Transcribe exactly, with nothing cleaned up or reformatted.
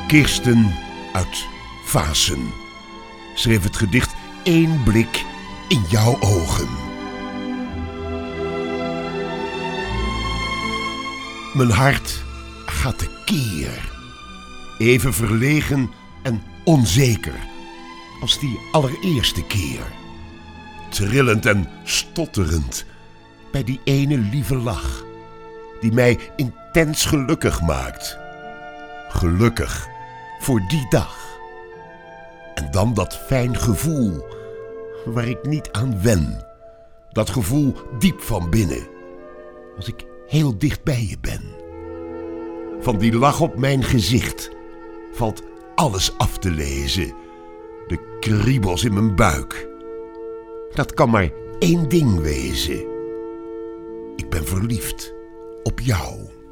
Kirsten uit Vaassen schreef het gedicht Eén blik in jouw ogen. Mijn hart gaat tekeer, even verlegen en onzeker als die allereerste keer. Trillend en stotterend bij die ene lieve lach die mij intens gelukkig maakt. Gelukkig voor die dag. En dan dat fijn gevoel waar ik niet aan wen. Dat gevoel diep van binnen, als ik heel dicht bij je ben. Van die lach op mijn gezicht valt alles af te lezen. De kriebels in mijn buik. Dat kan maar één ding wezen. Ik ben verliefd op jou.